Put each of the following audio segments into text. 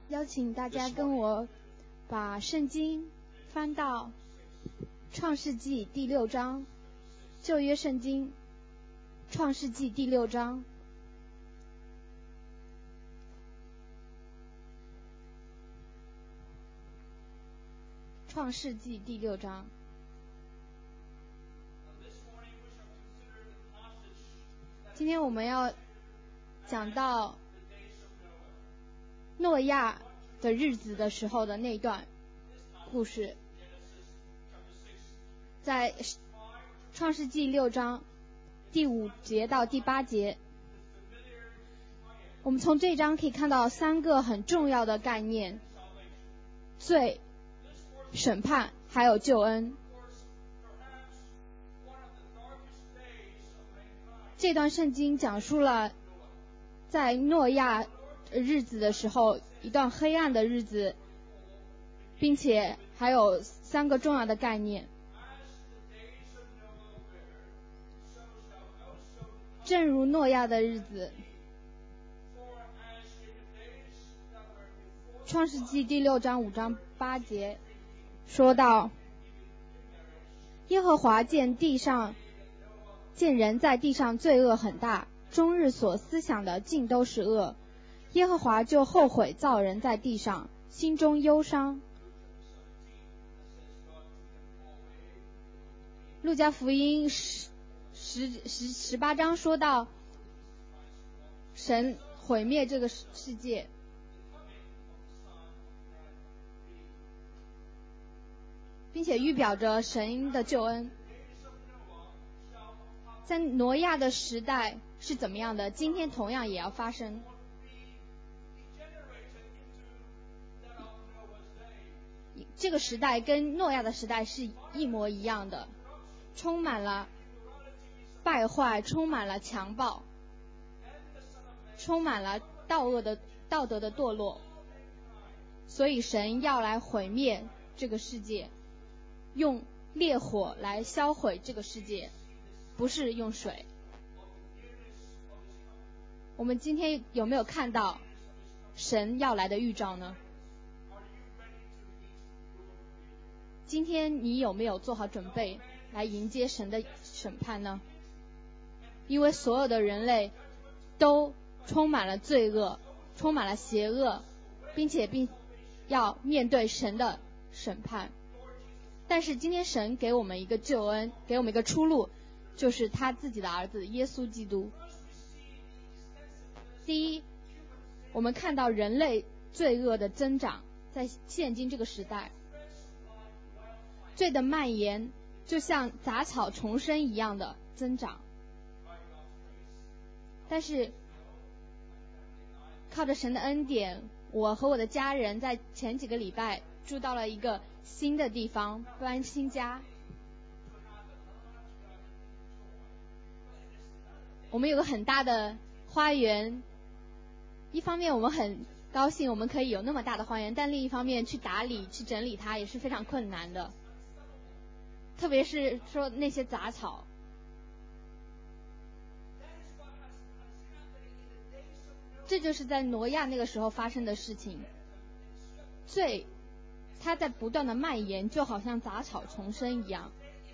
邀请大家跟我把圣经翻到创世纪第6章，旧约圣经创世纪第6章。创世纪第6章。今天我们要讲到诺亚的日子的时候的那段故事，在创世纪6章第5节到第8节，我们从这一章可以看到3个很重要的概念：罪、审判还有救恩。这段圣经讲述了在诺亚日子的时候一段黑暗的日子，并且还有3个重要的概念。正如诺亚的日子，创世纪第6章5章8节说到，耶和华见人在地上罪恶很大，终日所思想的尽都是恶，耶和华就后悔造人在地上，心中忧伤。路加福音18章说到，神毁灭这个世界，并且预表着神的救恩。在挪亚的时代是怎么样的，今天同样也要发生。这个时代跟诺亚的时代是一模一样的，充满了败坏，充满了强暴，充满了道德的堕落。所以神要来毁灭这个世界，用烈火来销毁这个世界，不是用水。我们今天有没有看到神要来的预兆呢？今天你有没有做好准备来迎接神的审判呢？因为所有的人类都充满了罪恶，充满了邪恶，并要面对神的审判。但是今天神给我们一个救恩，给我们一个出路，就是他自己的儿子耶稣基督。第一，我们看到人类罪恶的增长，在现今这个时代，罪的蔓延就像杂草丛生一样的增长。但是靠着神的恩典，我和我的家人在前几个礼拜住到了一个新的地方，搬新家。我们有个很大的花园，一方面我们很高兴我们可以有那么大的花园，但另一方面去打理去整理它也是非常困难的，特别是说那些杂草。这就是在挪亚那个时候发生的事情。罪它在不断的蔓延，就好像杂草丛生一样。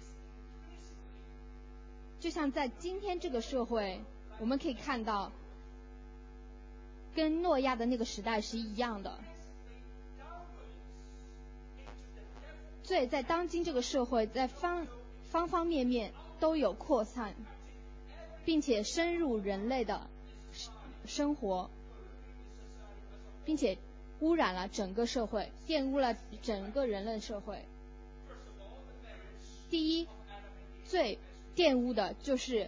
就像在今天这个社会，我们可以看到跟诺亚的那个时代是一样的。罪在当今这个社会，在方方面面都有扩散，并且深入人类的生活，并且污染了整个社会，玷污了整个人类社会。第一，最玷污的就是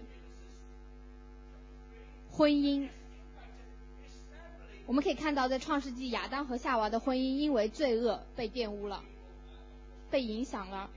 婚姻。我们可以看到在创世纪，亚当和夏娃的婚姻因为罪恶被玷污了，被影响了。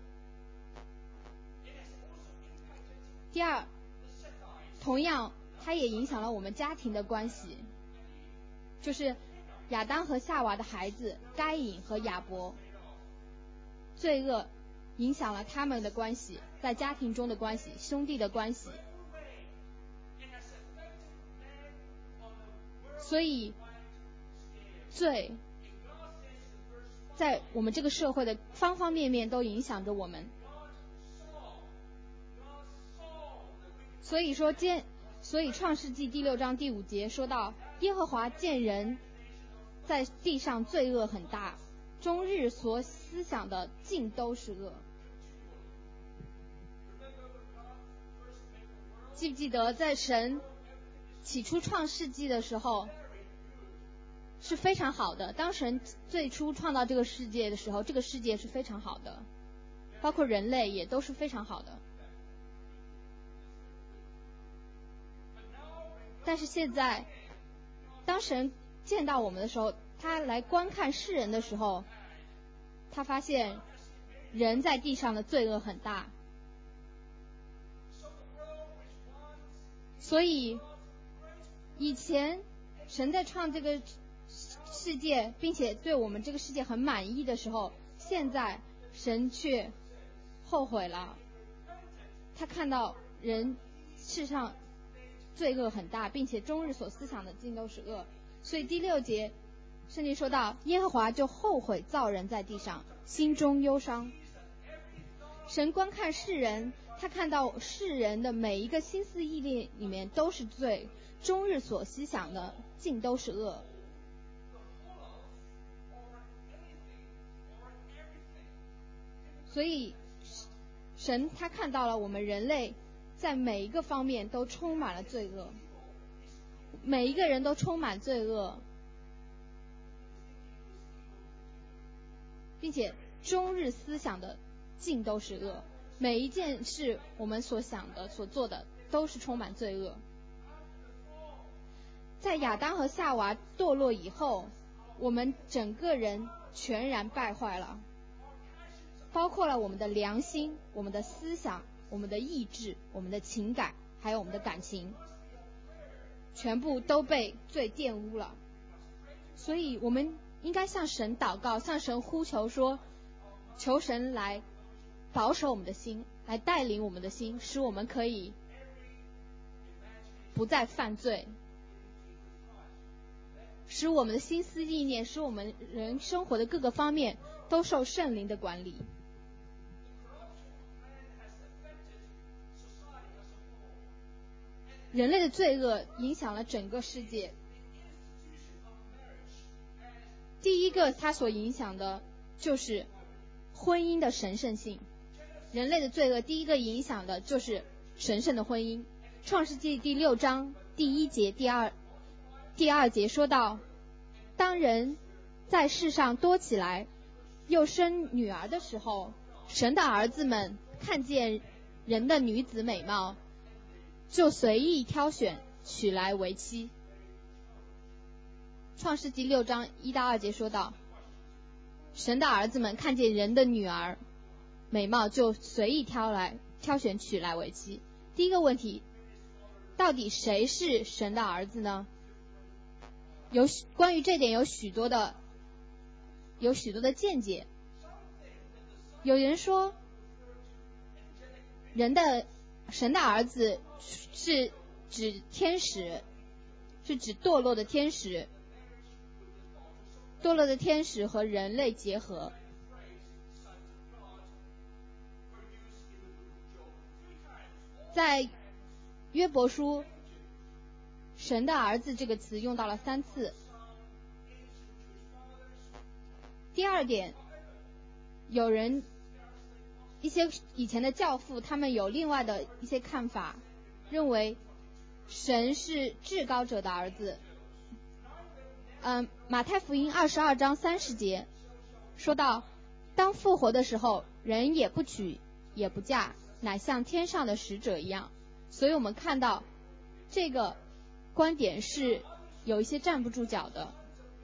第二，同样它也影响了我们家庭的关系，就是亚当和夏娃的孩子该隐和亚伯，罪恶影响了他们的关系，在家庭中的关系，兄弟的关系。所以罪在我们这个社会的方方面面都影响着我们。所以创世纪第6章第5节说到，耶和华见人在地上罪恶很大，终日所思想的尽都是恶。记不记得在神起初创世纪的时候是非常好的，当神最初创造这个世界的时候，这个世界是非常好的，包括人类也都是非常好的。但是现在当神见到我们的时候，他来观看世人的时候，他发现人在地上的罪恶很大。所以以前神在创这个世界并且对我们这个世界很满意的时候，现在神却后悔了，他看到人世上罪恶很大，并且终日所思想的尽都是恶。所以第6节圣经说到，耶和华就后悔造人在地上，心中忧伤。神观看世人，他看到世人的每一个心思意念里面都是罪，终日所思想的尽都是恶。所以神他看到了我们人类在每一个方面都充满了罪恶，每一个人都充满罪恶，并且终日思想的尽都是恶，每一件事我们所想的所做的都是充满罪恶。在亚当和夏娃堕落以后，我们整个人全然败坏了，包括了我们的良心、我们的思想、我们的意志、我们的情感，还有我们的感情，全部都被罪玷污了。所以我们应该向神祷告，向神呼求说，求神来保守我们的心，来带领我们的心，使我们可以不再犯罪，使我们的心思意念，使我们人生活的各个方面都受圣灵的管理。人类的罪恶影响了整个世界。第一个它所影响的就是婚姻的神圣性。人类的罪恶第一个影响的就是神圣的婚姻。创世纪第6章第1节第二节说到，当人在世上多起来又生女儿的时候，神的儿子们看见人的女子美貌，就随意挑选娶来为妻。创世纪6章1到2节说到，神的儿子们看见人的女儿美貌，就随意挑选娶来为妻。第一个问题，到底谁是神的儿子呢？关于这点有许多的见解。有人说神的儿子是指天使，是指堕落的天使，堕落的天使和人类结合。在约伯书，神的儿子这个词用到了3次。第二点，一些以前的教父他们有另外的一些看法，认为神是至高者的儿子。马太福音22章30节说到，当复活的时候，人也不娶也不嫁，乃像天上的使者一样。所以我们看到这个观点是有一些站不住脚的。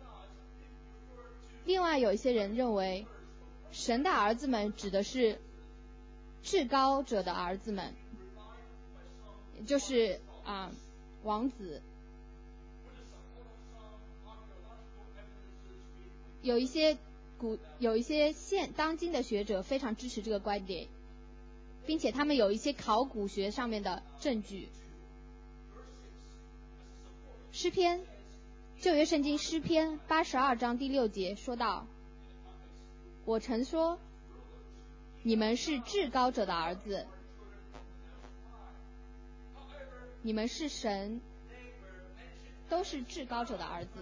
另外有一些人认为神的儿子们指的是至高者的儿子们，也就是王子。有一些当今的学者非常支持这个观点，并且他们有一些考古学上面的证据。诗篇旧约圣经诗篇82章第6节说道：我曾说，你们是至高者的儿子，你们是神，都是至高者的儿子。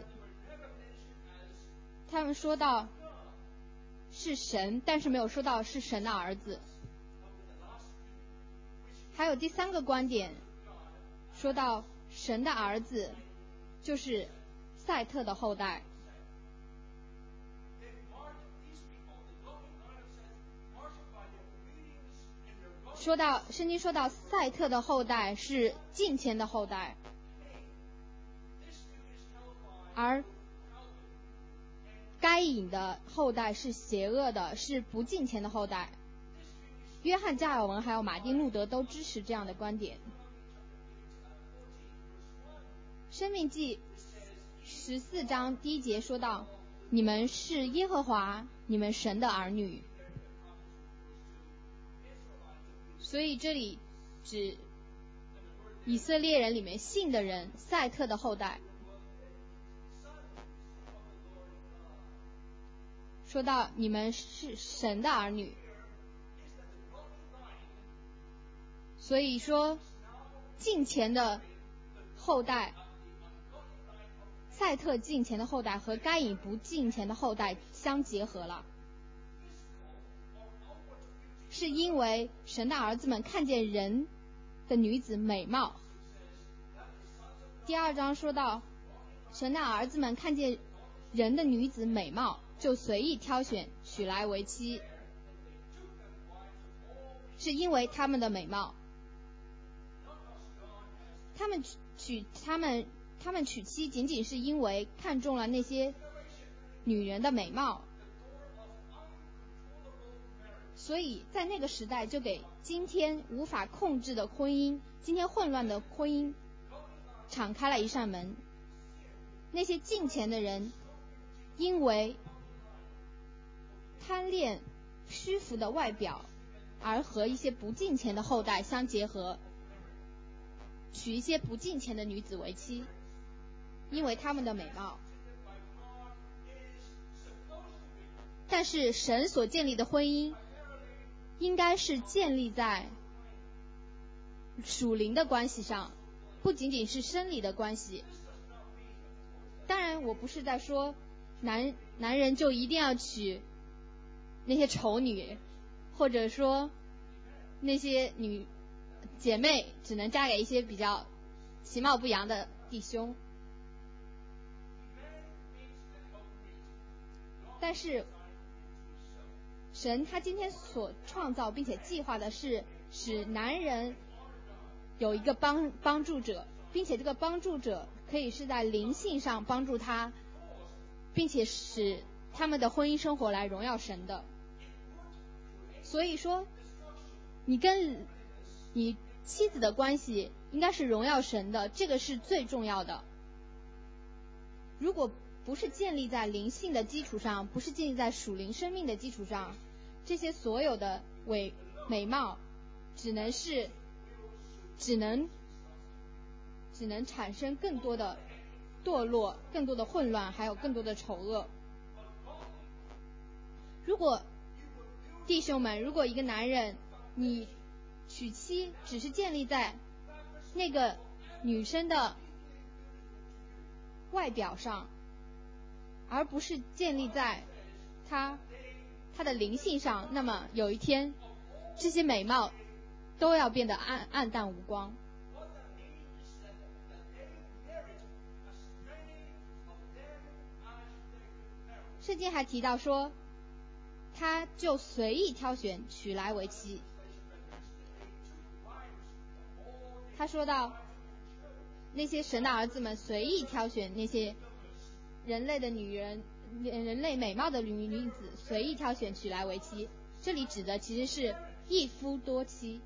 他们说到是神，但是没有说到是神的儿子。还有第3个观点，说到神的儿子就是赛特的后代。圣经说到赛特的后代是敬虔的后代，而该隐的后代是邪恶的，是不敬虔的后代。约翰加尔文还有马丁路德都支持这样的观点。申命记14章第1节说到，你们是耶和华你们神的儿女。所以这里指以色列人里面信的人，赛特的后代。说到你们是神的儿女，所以说敬虔的后代，赛特敬虔的后代和该隐不敬虔的后代相结合了，是因为神的儿子们看见人的女子美貌。第2章说到，神的儿子们看见人的女子美貌，就随意挑选娶来为妻，是因为他们的美貌。他们娶妻仅仅是因为看中了那些女人的美貌，所以在那个时代就给今天无法控制的婚姻，今天混乱的婚姻敞开了一扇门。那些敬虔的人因为贪恋虚浮的外表而和一些不敬虔的后代相结合，娶一些不敬虔的女子为妻，因为他们的美貌。但是神所建立的婚姻应该是建立在属灵的关系上，不仅仅是生理的关系。当然我不是在说男人就一定要娶那些丑女，或者说那些女姐妹只能嫁给一些比较其貌不扬的弟兄。但是神他今天所创造并且计划的是使男人有一个帮助者，并且这个帮助者可以是在灵性上帮助他，并且使他们的婚姻生活来荣耀神的。所以说你跟你妻子的关系应该是荣耀神的，这个是最重要的。如果不是建立在灵性的基础上，不是建立在属灵生命的基础上，这些所有的美貌只能产生更多的堕落，更多的混乱，还有更多的丑恶。如果弟兄们，如果一个男人你娶妻只是建立在那个女生的外表上，而不是建立在她的灵性上，那么有一天这些美貌都要变得暗淡无光。圣经还提到说，他就随意挑选娶来为妻。他说到那些神的儿子们随意挑选那些人类美貌的女子，随意挑选娶来为妻。这里指的其实是一夫多妻。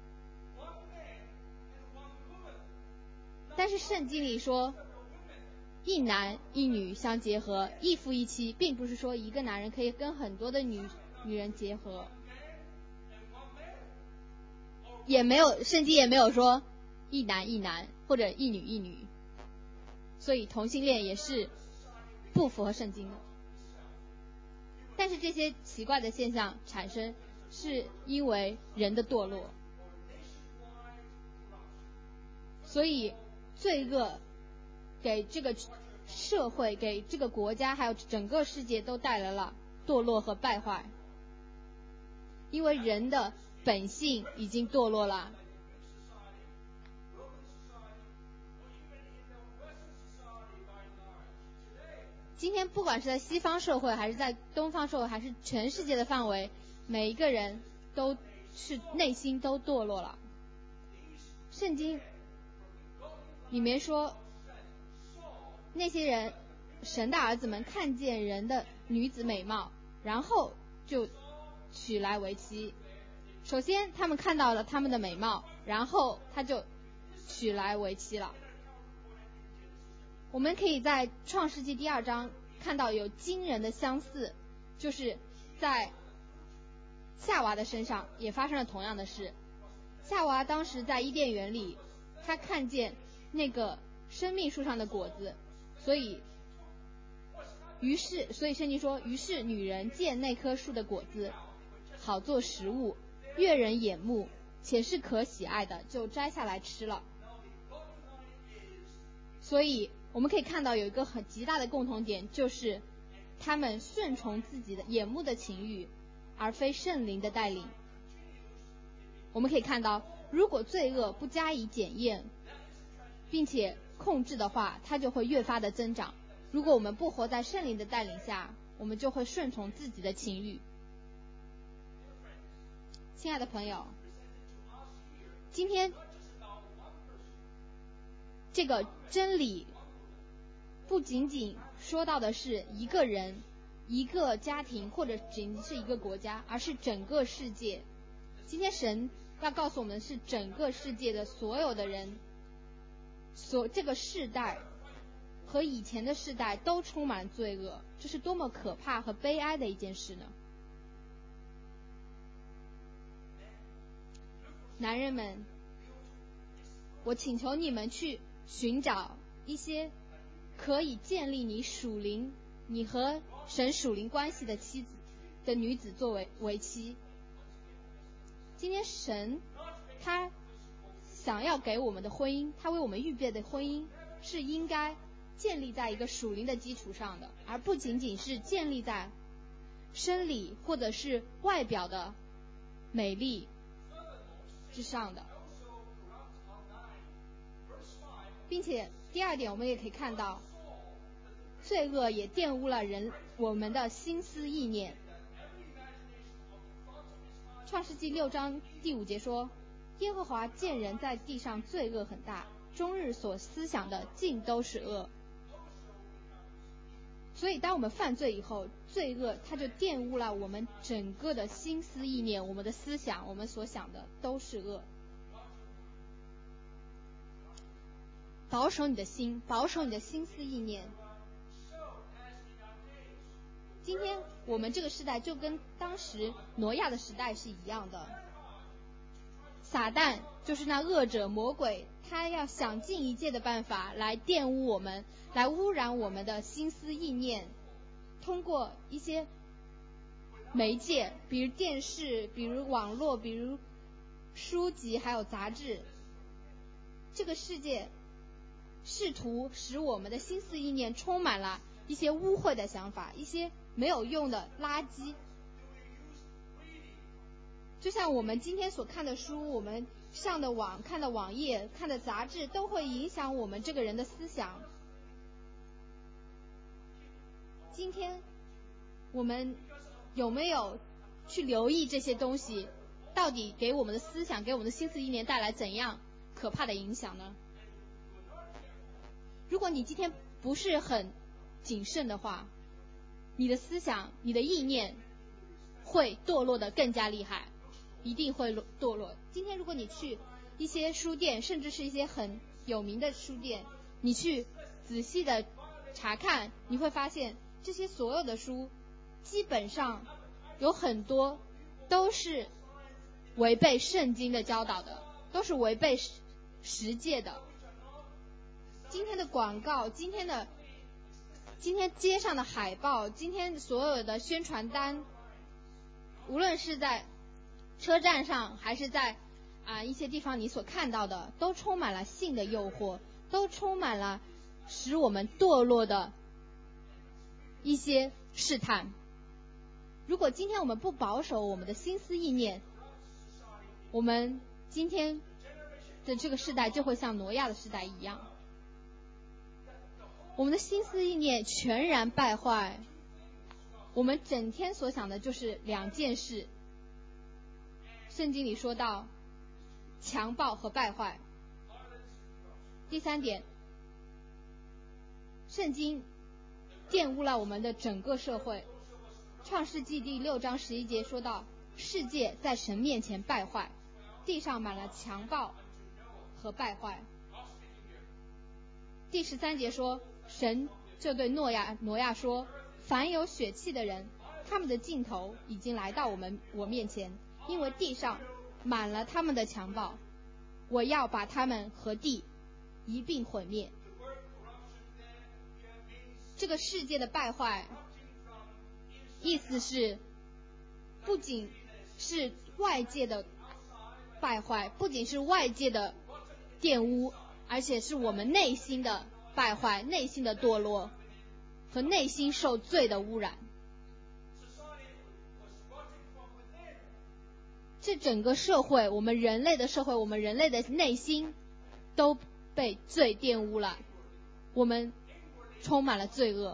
但是圣经里说一男一女相结合，一夫一妻，并不是说一个男人可以跟很多的女人结合，圣经也没有说一男一男或者一女一女。所以同性恋也是不符合圣经的。但是这些奇怪的现象产生，是因为人的堕落。所以罪恶给这个社会、给这个国家还有整个世界都带来了堕落和败坏，因为人的本性已经堕落了。今天不管是在西方社会还是在东方社会还是全世界的范围，每一个人都是内心都堕落了。圣经里面说，那些人神的儿子们看见人的女子美貌，然后就娶来为妻。首先他们看到了他们的美貌，然后他就娶来为妻了。我们可以在创世纪第2章看到有惊人的相似，就是在夏娃的身上也发生了同样的事。夏娃当时在伊甸园里，她看见那个生命树上的果子，所以圣经说，于是女人见那棵树的果子好做食物，悦人眼目，且是可喜爱的，就摘下来吃了。所以我们可以看到有一个很极大的共同点，就是他们顺从自己的眼目的情欲，而非圣灵的带领。我们可以看到，如果罪恶不加以检验并且控制的话，它就会越发的增长。如果我们不活在圣灵的带领下，我们就会顺从自己的情欲。亲爱的朋友，今天这个真理不仅仅说到的是一个人、一个家庭或者仅是一个国家，而是整个世界。今天神要告诉我们的是整个世界的所有的人，这个世代和以前的世代都充满罪恶，这是多么可怕和悲哀的一件事呢？男人们，我请求你们去寻找一些可以建立你和神属灵关系的妻子的女子作为妻。今天神他想要给我们的婚姻，他为我们预备的婚姻是应该建立在一个属灵的基础上的，而不仅仅是建立在生理或者是外表的美丽之上的。并且第2点，我们也可以看到，罪恶也玷污了我们的心思意念。创世纪6章第5节说，耶和华见人在地上罪恶很大，终日所思想的尽都是恶。所以当我们犯罪以后，罪恶它就玷污了我们整个的心思意念，我们的思想，我们所想的都是恶。保守你的心，保守你的心思意念。今天我们这个时代就跟当时挪亚的时代是一样的，撒旦就是那恶者魔鬼，他要想尽一切的办法来玷污我们，来污染我们的心思意念，通过一些媒介，比如电视，比如网络，比如书籍还有杂志，这个世界试图使我们的心思意念充满了一些污秽的想法，一些没有用的垃圾。就像我们今天所看的书，我们上的网，看的网页，看的杂志，都会影响我们这个人的思想。今天我们有没有去留意这些东西到底给我们的思想，给我们的心思意念带来怎样可怕的影响呢？如果你今天不是很谨慎的话，你的思想，你的意念会堕落得更加厉害，一定会堕落。今天如果你去一些书店，甚至是一些很有名的书店，你去仔细的查看，你会发现这些所有的书基本上有很多都是违背圣经的教导的，都是违背实践的。今天的广告，今天的今天街上的海报，今天所有的宣传单，无论是在车站上还是在一些地方你所看到的，都充满了性的诱惑，都充满了使我们堕落的一些试探。如果今天我们不保守我们的心思意念，我们今天的这个时代就会像挪亚的时代一样，我们的心思意念全然败坏，我们整天所想的就是两件事。圣经里说到强暴和败坏。第三点，圣经玷污了我们的整个社会。创世纪第6章11节说到，世界在神面前败坏，地上满了强暴和败坏。第13节说，神就对挪亚说，凡有血气的人，他们的尽头已经来到我面前，因为地上满了他们的强暴，我要把他们和地一并毁灭。这个世界的败坏意思是不仅是外界的败坏，不仅是外界的玷污，而且是我们内心的败坏，内心的堕落和内心受罪的污染。这整个社会，我们人类的社会，我们人类的内心都被罪玷污了，我们充满了罪恶，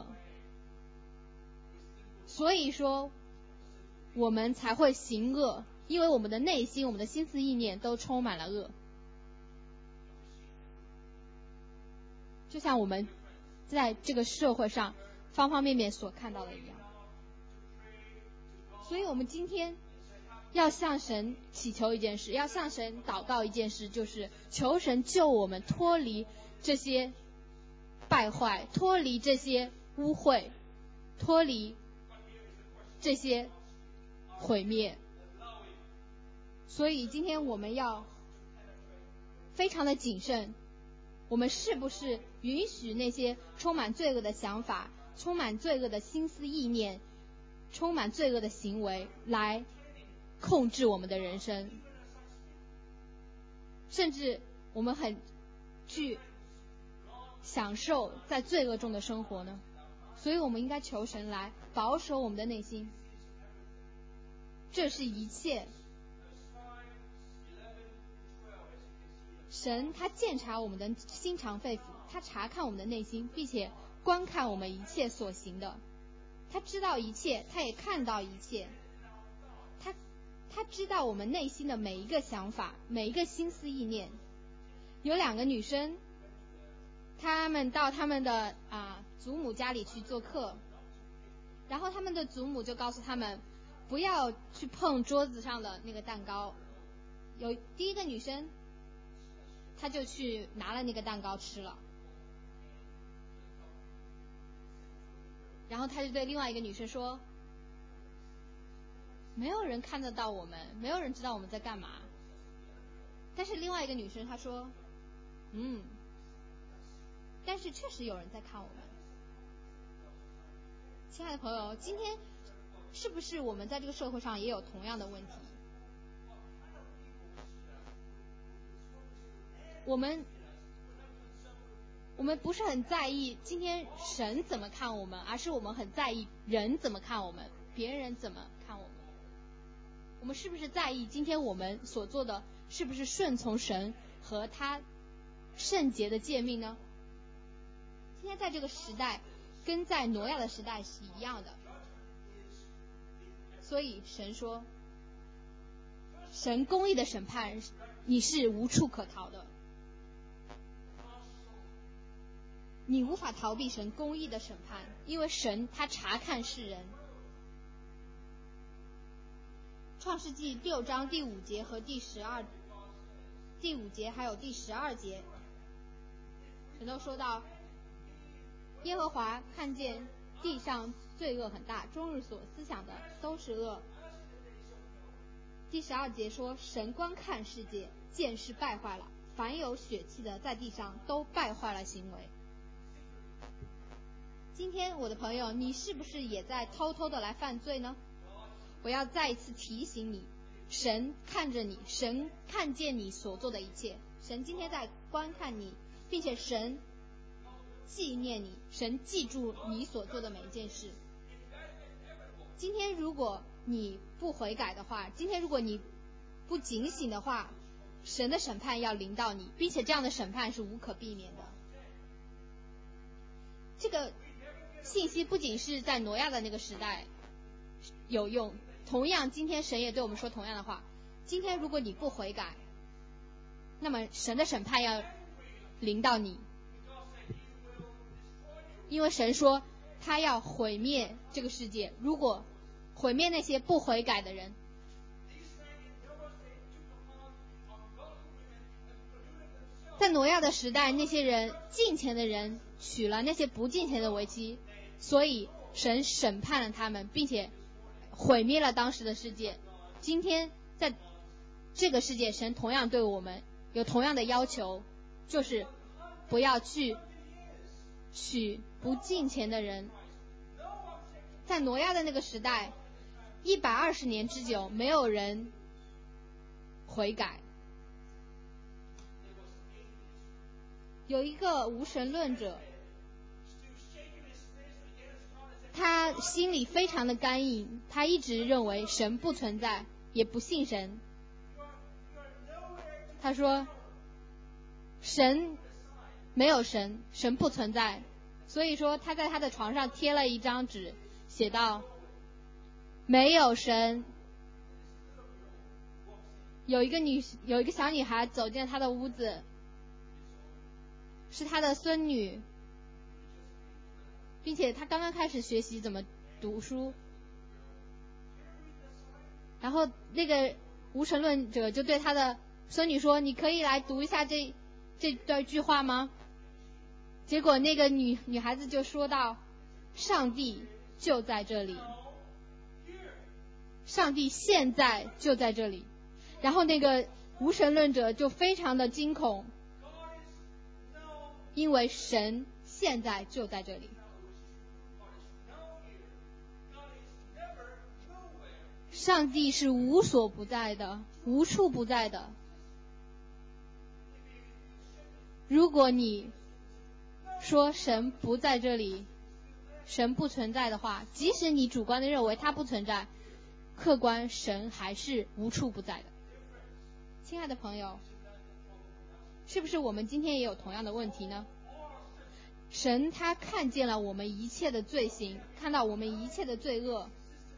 所以说我们才会行恶，因为我们的内心，我们的心思意念都充满了恶。就像我们在这个社会上方方面面所看到的一样。所以我们今天要向神祈求一件事，要向神祷告一件事，就是求神救我们脱离这些败坏，脱离这些污秽，脱离这些毁灭。所以今天我们要非常的谨慎，我们是不是允许那些充满罪恶的想法，充满罪恶的心思意念，充满罪恶的行为来控制我们的人生，甚至我们很去享受在罪恶中的生活呢？所以我们应该求神来保守我们的内心，这是一切。神他鉴察我们的心肠肺腑，他查看我们的内心，并且观看我们一切所行的，他知道一切，他也看到一切，他知道我们内心的每一个想法，每一个心思意念。有2个女生，她们到他们的祖母家里去做客，然后他们的祖母就告诉他们不要去碰桌子上的那个蛋糕。第一个女生她就去拿了那个蛋糕吃了，然后她就对另外一个女生说，没有人看得到我们，没有人知道我们在干嘛。但是另外一个女生她说，但是确实有人在看我们。亲爱的朋友，今天是不是我们在这个社会上也有同样的问题？我们不是很在意今天神怎么看我们，而是我们很在意人怎么看我们，别人怎么看我们。我们是不是在意今天我们所做的是不是顺从神和他圣洁的诫命呢？今天在这个时代跟在挪亚的时代是一样的，所以神说，神公义的审判你是无处可逃的，你无法逃避神公义的审判，因为神他查看世人。创世纪6章第5节和第5节还有第12节，神都说到，耶和华看见地上罪恶很大，终日所思想的都是恶。第12节说，神观看世界，见是败坏了，凡有血气的在地上都败坏了行为。 今天我的朋友，你是不是也在偷偷的来犯罪呢？我要再一次提醒你，神看着你，神看见你所做的一切，神今天在观看你，并且神纪念你，神记住你所做的每一件事。今天如果你不悔改的话，今天如果你不警醒的话，神的审判要临到你，并且这样的审判是无可避免的。这个信息不仅是在挪亚的那个时代有用，同样今天神也对我们说同样的话。今天如果你不悔改，那么神的审判要临到你，因为神说他要毁灭这个世界，如果毁灭那些不悔改的人。在挪亚的时代，那些人敬虔的人娶了那些不敬虔的为妻，所以神审判了他们，并且毁灭了当时的世界。今天在这个世界，神同样对我们有同样的要求，就是不要去娶不敬虔的人。在挪亚的那个时代，120年之久，没有人悔改。有一个无神论者，他心里非常的刚硬，他一直认为神不存在，也不信神。他说神没有神，神不存在。所以说他在他的床上贴了一张纸，写道没有神。有一个小女孩走进他的屋子，是他的孙女，并且他刚刚开始学习怎么读书。然后那个无神论者就对他的孙女说，你可以来读一下这段句话吗？结果那个女孩子就说道，上帝就在这里，上帝现在就在这里。然后那个无神论者就非常的惊恐，因为神现在就在这里。上帝是无所不在的，无处不在的。如果你说神不在这里，神不存在的话，即使你主观的认为他不存在，客观神还是无处不在的。亲爱的朋友，是不是我们今天也有同样的问题呢？神他看见了我们一切的罪行，看到我们一切的罪恶，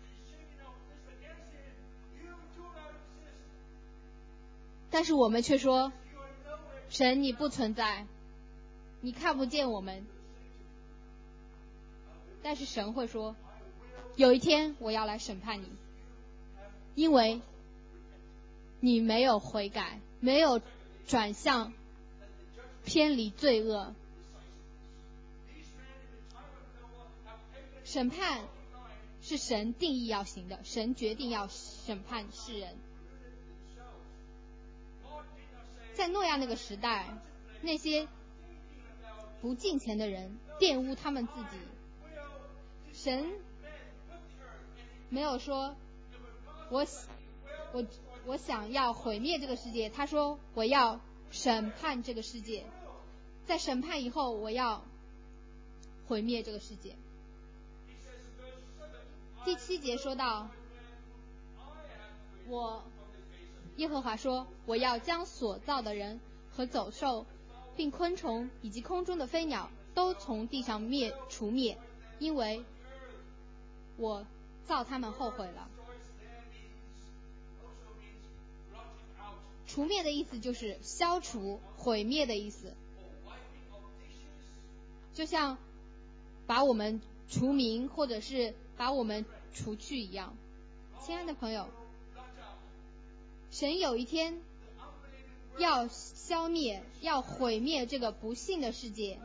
但是我们却说神你不存在，你看不见我们。但是神会说，有一天我要来审判你，因为你没有悔改，没有转向偏离罪恶。审判是神定义要行的，神决定要审判世人。在诺亚那个时代，那些不敬虔的人玷污他们自己，神没有说我想要毁灭这个世界，他说我要审判这个世界，在审判以后我要毁灭这个世界。第7节说到，耶和华说，我要将所造的人和走兽并昆虫以及空中的飞鸟都从地上除灭，因为我造他们后悔了。除灭的意思就是消除、毁灭的意思，就像把我们除名或者是把我们除去一样。亲爱的朋友，神有一天要消灭、要毁灭这个不幸的世界，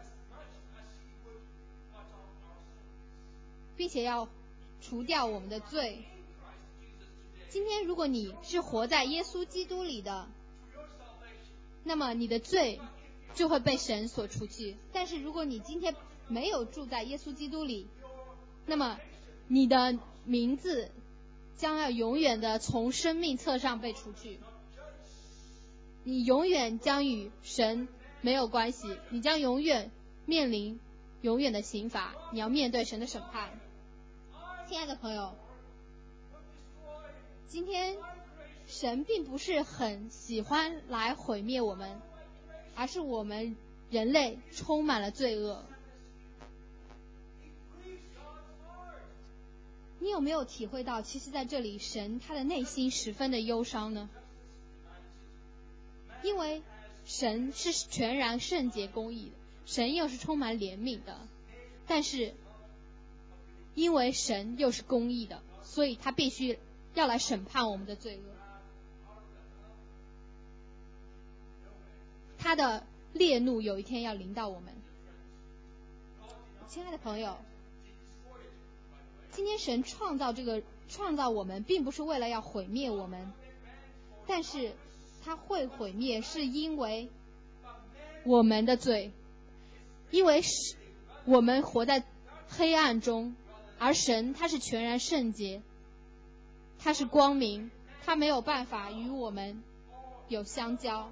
并且要除掉我们的罪。今天如果你是活在耶稣基督里的，那么你的罪就会被神所除去。但是如果你今天没有住在耶稣基督里，那么你的名字将要永远的从生命册上被除去，你永远将与神没有关系，你将永远面临永远的刑罚，你要面对神的审判。亲爱的朋友，今天神并不是很喜欢来毁灭我们，而是我们人类充满了罪恶。你有没有体会到，其实在这里神他的内心十分的忧伤呢？因为神是全然圣洁公义的，神又是充满怜悯的，但是因为神又是公义的，所以他必须要来审判我们的罪恶。他的烈怒有一天要临到我们。亲爱的朋友，今天神创造我们并不是为了要毁灭我们，但是他会毁灭是因为我们的罪，因为我们活在黑暗中，而神他是全然圣洁，他是光明，他没有办法与我们有相交。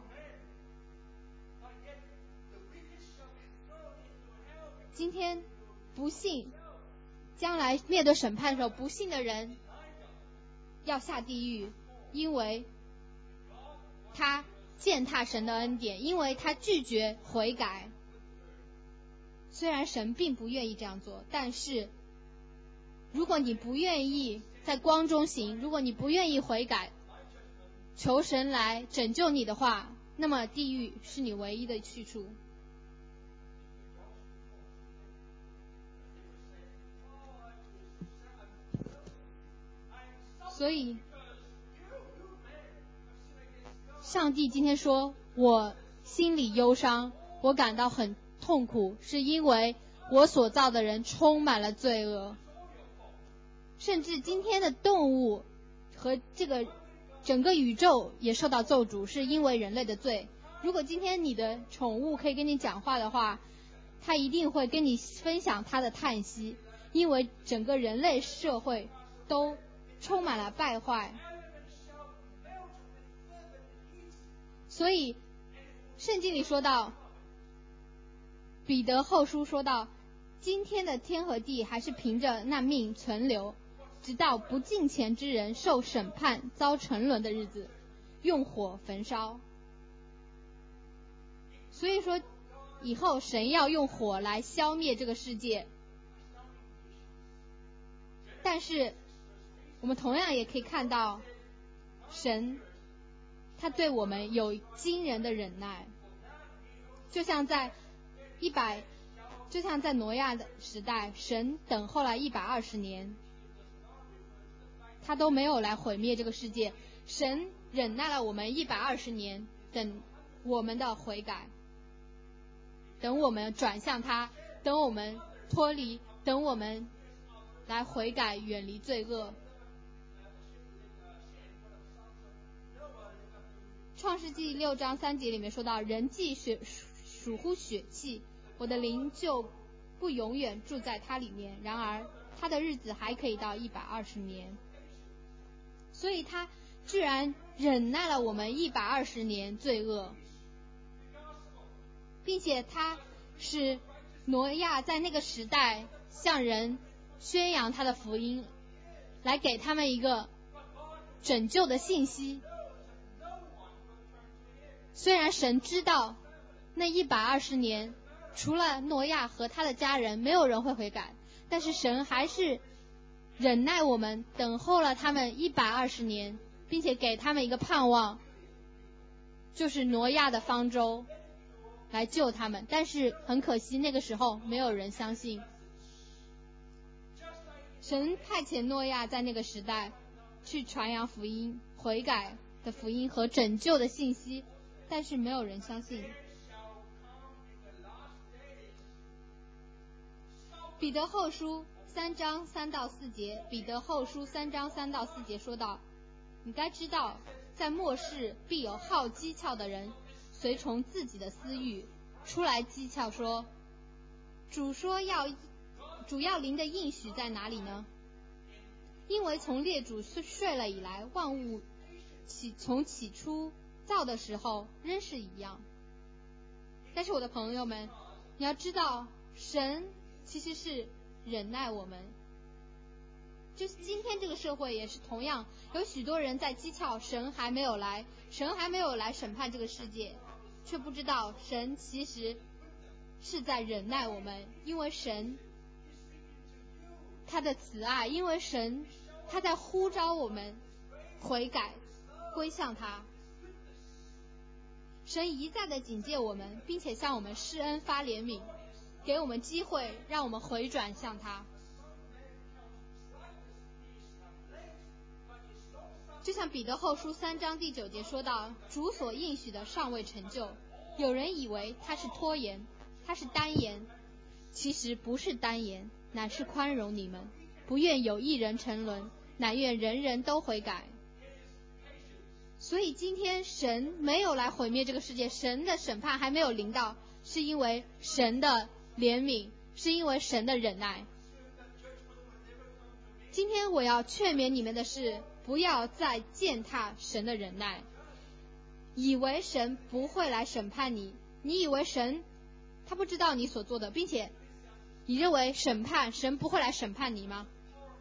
今天不幸将来面对审判的时候，不幸的人要下地狱，因为他践踏神的恩典，因为他拒绝悔改。虽然神并不愿意这样做，但是如果你不愿意在光中行，如果你不愿意悔改，求神来拯救你的话，那么地狱是你唯一的去处。所以上帝今天说，我心里忧伤，我感到很痛苦，是因为我所造的人充满了罪恶。甚至今天的动物和这个整个宇宙也受到咒诅，是因为人类的罪。如果今天你的宠物可以跟你讲话的话，它一定会跟你分享它的叹息，因为整个人类社会都充满了败坏。所以圣经里说到，彼得后书说到，今天的天和地还是凭着那命存留，直到不敬虔之人受审判遭沉沦的日子，用火焚烧。所以说以后神要用火来消灭这个世界，但是我们同样也可以看到神他对我们有惊人的忍耐，就像在挪亚的时代，神等候了120年，他都没有来毁灭这个世界，神忍耐了我们120年，等我们的悔改，等我们转向他，等我们脱离，等我们来悔改，远离罪恶。创世纪6章3节里面说到，人既属乎血气，我的灵就不永远住在他里面，然而他的日子还可以到120年。所以他居然忍耐了我们120年罪恶，并且他使挪亚在那个时代向人宣扬他的福音，来给他们一个拯救的信息。虽然神知道那120年除了挪亚和他的家人没有人会悔改，但是神还是忍耐我们，等候了他们120年，并且给他们一个盼望，就是挪亚的方舟来救他们。但是很可惜那个时候没有人相信。神派遣挪亚在那个时代去传扬福音、悔改的福音和拯救的信息，但是没有人相信。彼得后书3章3到4节，彼得后书3章3到4节说道，你该知道，在末世必有好讥诮的人，随从自己的私欲出来讥诮说， 主要临的应许在哪里呢？因为从列祖睡了以来，万物从起初造的时候仍是一样。但是我的朋友们，你要知道，神其实是忍耐我们。就是今天这个社会也是同样，有许多人在讥诮神还没有来审判这个世界，却不知道神其实是在忍耐我们，因为神他的慈爱，因为神他在呼召我们悔改归向他。神一再的警戒我们，并且向我们施恩发怜悯，给我们机会让我们回转向他。就像彼得后书3章第9节说到，主所应许的尚未成就，有人以为他是拖延，他是单言，其实不是单言，乃是宽容你们，不愿有一人沉沦，乃愿人人都悔改。所以今天神没有来毁灭这个世界，神的审判还没有临到，是因为神的怜悯，是因为神的忍耐。今天我要劝勉你们的是，不要再践踏神的忍耐，以为神不会来审判你，你以为神他不知道你所做的，并且你认为神不会来审判你吗？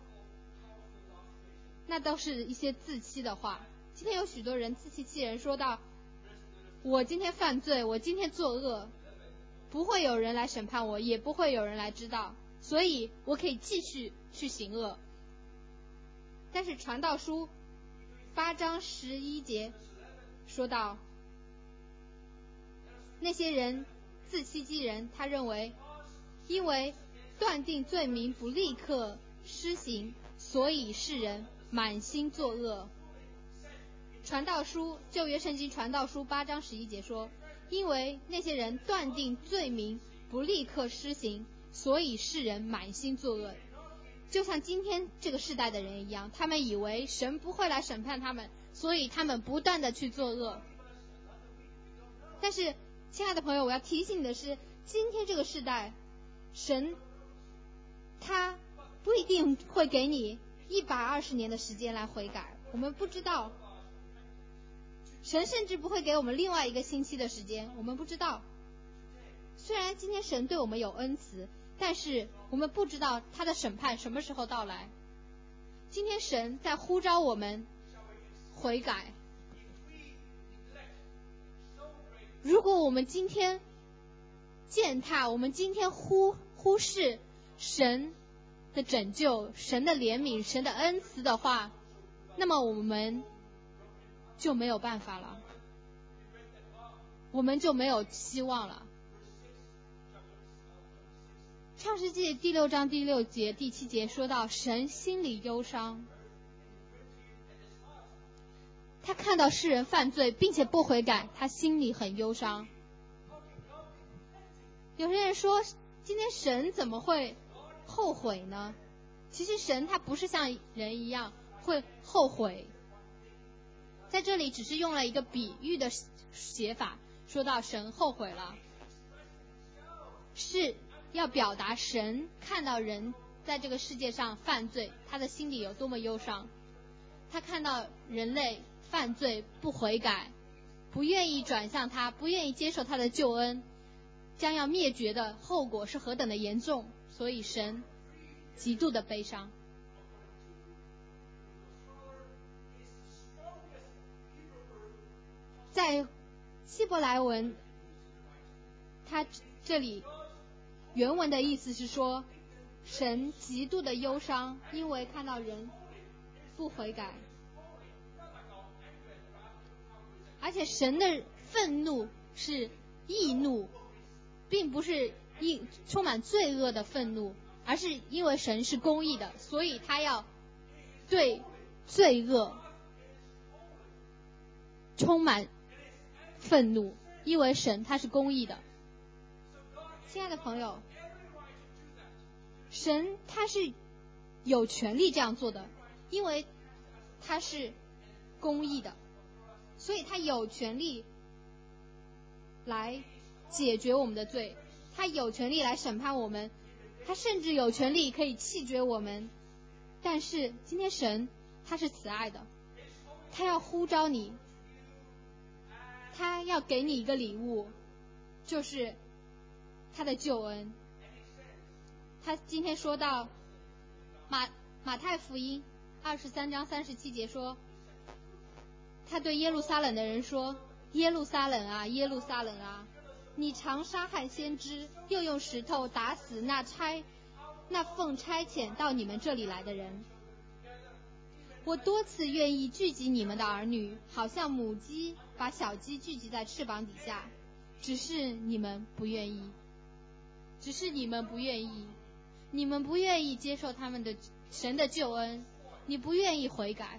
那都是一些自欺的话。今天有许多人自欺欺人，说到我今天犯罪，我今天作恶，不会有人来审判我，也不会有人来知道，所以我可以继续去行恶。但是传道书8章11节说到，那些人自欺欺人，他认为因为断定罪名不立刻施行，所以世人满心作恶。传道书旧约圣经传道书8章11节说，因为那些人断定罪名不立刻施行，所以世人满心作恶。就像今天这个世代的人一样，他们以为神不会来审判他们，所以他们不断的去作恶。但是亲爱的朋友，我要提醒你的是，今天这个世代，神他不一定会给你120年的时间来悔改，我们不知道，神甚至不会给我们另外一个星期的时间，我们不知道。虽然今天神对我们有恩慈，但是我们不知道他的审判什么时候到来。今天神在呼召我们悔改，如果我们今天践踏，我们今天忽视神的拯救、神的怜悯、神的恩慈的话，那么我们就没有办法了，我们就没有希望了。创世纪第6章第6节第7节说到，神心里忧伤，他看到世人犯罪并且不悔改，他心里很忧伤。有些人说，今天神怎么会后悔呢？其实神他不是像人一样会后悔，在这里只是用了一个比喻的写法，说到神后悔了，是要表达神看到人在这个世界上犯罪，他的心里有多么忧伤。他看到人类犯罪不悔改，不愿意转向他，不愿意接受他的救恩，将要灭绝的后果是何等的严重，所以神极度的悲伤。在希伯来文，他这里原文的意思是说，神极度的忧伤，因为看到人不悔改，而且神的愤怒是义怒，并不是充满罪恶的愤怒，而是因为神是公义的，所以他要对罪恶充满愤怒，因为神他是公义的。亲爱的朋友，神他是有权利这样做的，因为他是公义的，所以他有权利来解决我们的罪。 他有权利来审判我们，他甚至有权利可以弃绝我们。但是今天神他是慈爱的，他要呼召你，他要给你一个礼物，就是他的救恩。他今天说到马太福音23章37节说，他对耶路撒冷的人说，耶路撒冷啊，耶路撒冷啊，你常杀害先知，又用石头打死那奉差遣到你们这里来的人。我多次愿意聚集你们的儿女，好像母鸡把小鸡聚集在翅膀底下，只是你们不愿意，你们不愿意接受他们的神的救恩，你不愿意悔改。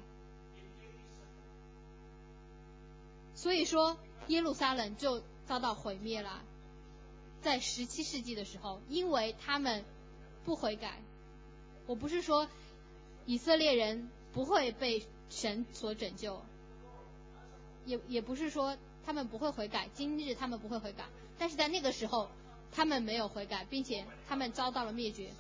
所以说耶路撒冷就遭到毁灭了，在17世纪的时候，因为他们不悔改。我不是说以色列人不会被神所拯救，也不是说他们不会悔改，今日他们不会悔改，但是在那个时候他们没有悔改，并且他们遭到了灭绝。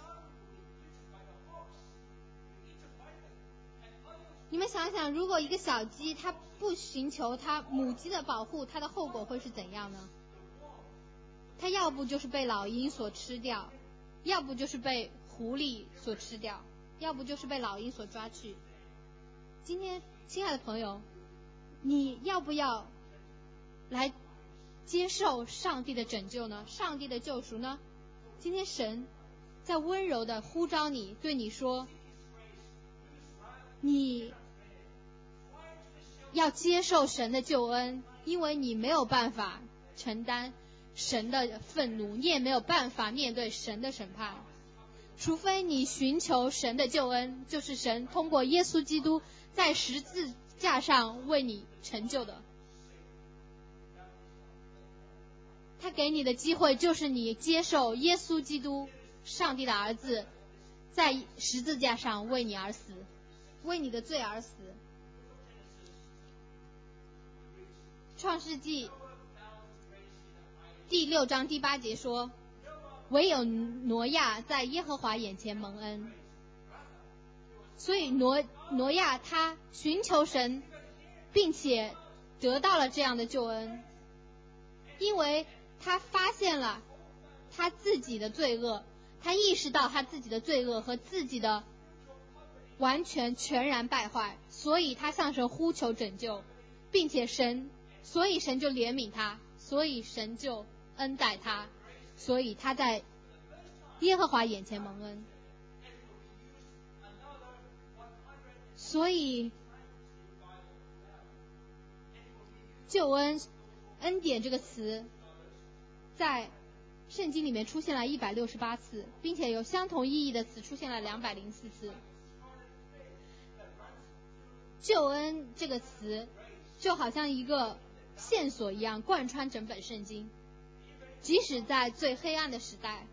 你们想想，如果一个小鸡它不寻求它母鸡的保护，它的后果会是怎样呢？它要不就是被老鹰所吃掉，要不就是被狐狸所吃掉，要不就是被老鹰所抓去。今天亲爱的朋友，你要不要来接受上帝的拯救呢？上帝的救赎呢？今天神在温柔的呼召你，对你说，你要接受神的救恩，因为你没有办法承担神的愤怒，你也没有办法面对神的审判，除非你寻求神的救恩，就是神通过耶稣基督在十字架上为你成就的。他给你的机会就是你接受耶稣基督，上帝的儿子，在十字架上为你而死，为你的罪而死。创世纪第6章第8节说，唯有挪亚在耶和华眼前蒙恩。所以挪亚他寻求神，并且得到了这样的救恩，因为他发现了他自己的罪恶，他意识到他自己的罪恶和自己的全然败坏，所以他向神呼求拯救，并且所以神就怜悯他，所以神就恩待他，所以他在耶和华眼前蒙恩。所以救恩恩典这个词在圣经里面出现了168次，并且有相同意义的词出现了204次。救恩这个词就好像一个线索一样贯穿整本圣经，即使在最黑暗的时代，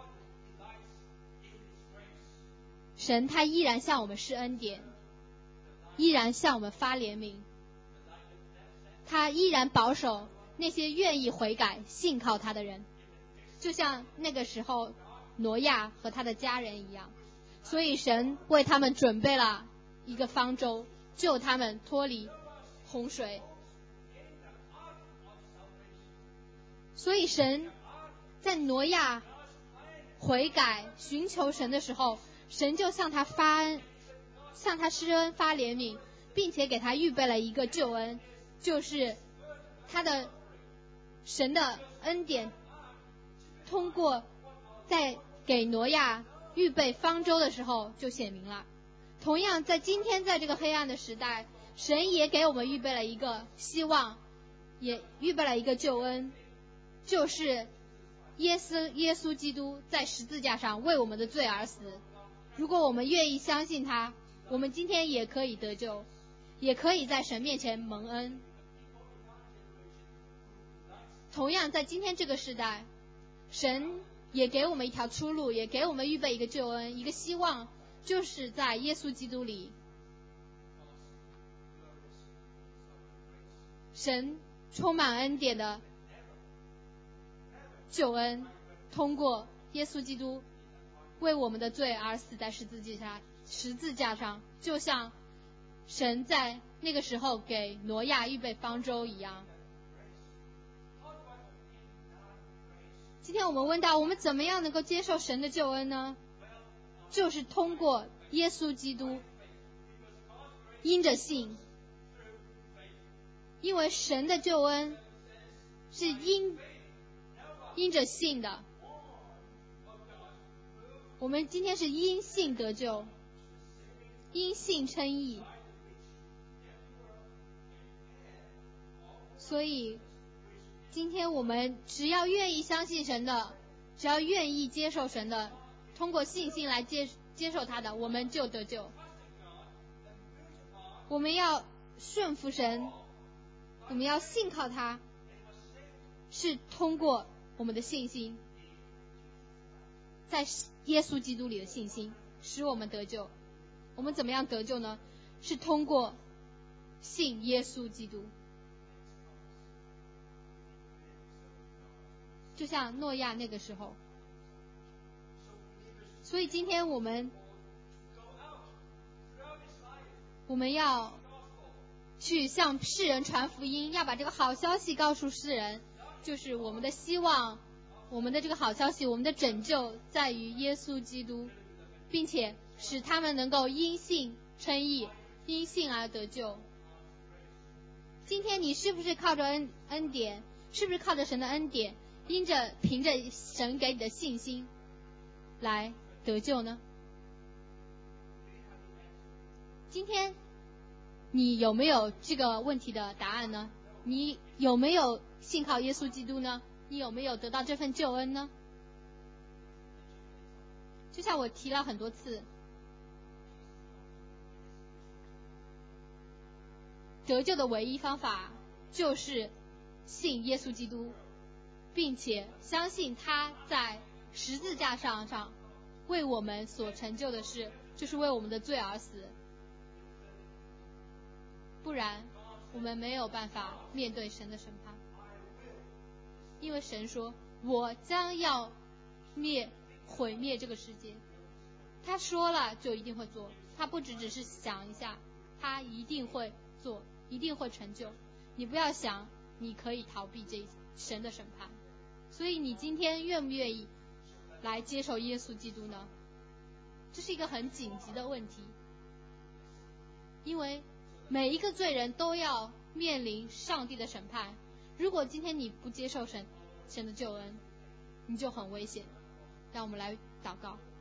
神他依然向我们施恩典，依然向我们发怜悯，他依然保守那些愿意悔改信靠他的人，就像那个时候挪亚和他的家人一样。所以神为他们准备了一个方舟，救他们脱离洪水。所以神在挪亚悔改寻求神的时候，神就向他施恩发怜悯，并且给他预备了一个救恩，就是他的神的恩典通过在给挪亚预备方舟的时候就显明了。同样在今天在这个黑暗的时代，神也给我们预备了一个希望，也预备了一个救恩，就是耶稣基督在十字架上为我们的罪而死。如果我们愿意相信他，我们今天也可以得救，也可以在神面前蒙恩。同样在今天这个时代，神也给我们一条出路，也给我们预备一个救恩，一个希望，就是在耶稣基督里。神充满恩典的救恩通过耶稣基督为我们的罪而死在十字架上，就像神在那个时候给挪亚预备方舟一样。今天我们问到，我们怎么样能够接受神的救恩呢？就是通过耶稣基督，因着信。因为神的救恩是因着信的，我们今天是因信得救，因信称义。所以今天我们只要愿意相信神的，只要愿意接受神的，通过信心来接受他的，我们就得救。我们要顺服神，我们要信靠他，是通过我们的信心，在耶稣基督里的信心使我们得救。我们怎么样得救呢？是通过信耶稣基督。就像诺亚那个时候。所以今天我们要去向世人传福音，要把这个好消息告诉世人，就是我们的希望，我们的这个好消息，我们的拯救在于耶稣基督，并且使他们能够因信称义，因信而得救。今天你是不是靠着恩典，是不是靠着神的恩典，凭着神给你的信心来得救呢？今天你有没有这个问题的答案呢？你有没有信靠耶稣基督呢？你有没有得到这份救恩呢？就像我提了很多次，得救的唯一方法就是信耶稣基督，并且相信他在十字架上为我们所成就的事，就是为我们的罪而死。不然我们没有办法面对神的审判，因为神说我将要毁灭这个世界，他说了就一定会做，他不只是想一下，他一定会做，一定会成就。你不要想你可以逃避这神的审判。所以你今天愿不愿意来接受耶稣基督呢？这是一个很紧急的问题，因为每一个罪人都要面临上帝的审判。如果今天你不接受神的救恩，你就很危险。让我们来祷告。